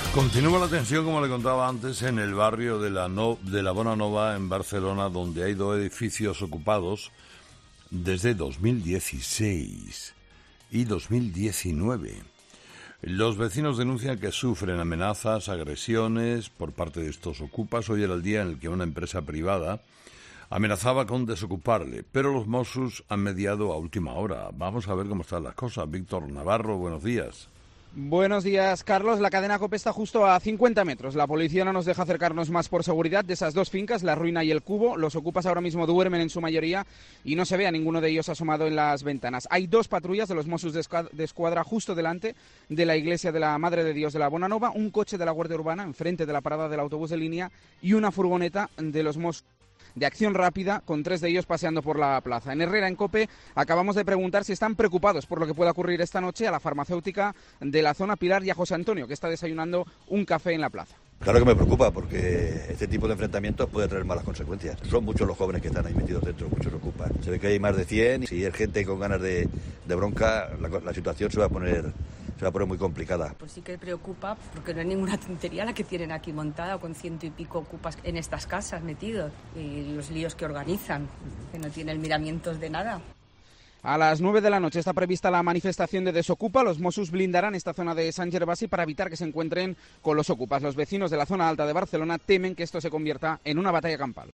Continúa la tensión, como le contaba antes, en el barrio de la Bonanova, en Barcelona, donde hay 2 edificios ocupados desde 2016 y 2019. Los vecinos denuncian que sufren amenazas, agresiones por parte de estos ocupas. Hoy era el día en el que una empresa privada amenazaba con desocuparle, pero los Mossos han mediado a última hora. Vamos a ver cómo están las cosas. Víctor Navarro, buenos días. Buenos días, Carlos. La cadena COPE está justo a 50 metros. La policía no nos deja acercarnos más por seguridad de esas 2 fincas, La Ruina y El Cubo. Los ocupas ahora mismo duermen en su mayoría y no se ve a ninguno de ellos asomado en las ventanas. Hay 2 patrullas de los Mossos de Escuadra justo delante de la iglesia de la Madre de Dios de la Bonanova, un coche de la Guardia Urbana enfrente de la parada del autobús de línea y una furgoneta de los Mossos de acción rápida, con 3 de ellos paseando por la plaza. En Herrera, en COPE, acabamos de preguntar si están preocupados por lo que pueda ocurrir esta noche a la farmacéutica de la zona Pilar y a José Antonio, que está desayunando un café en la plaza. Claro que me preocupa, porque este tipo de enfrentamientos puede traer malas consecuencias. Son muchos los jóvenes que están ahí metidos dentro, muchos ocupan. Se ve que hay más de 100 y si hay gente con ganas de bronca, la situación se va a poner muy complicada. Pues sí que preocupa, porque no es ninguna tontería la que tienen aquí montada, con 100 y pico ocupas en estas casas metidos, y los líos que organizan, que no tienen miramientos de nada. A las 9 de la noche está prevista la manifestación de Desocupa. Los Mossos blindarán esta zona de Sant Gervasi para evitar que se encuentren con los ocupas. Los vecinos de la zona alta de Barcelona temen que esto se convierta en una batalla campal.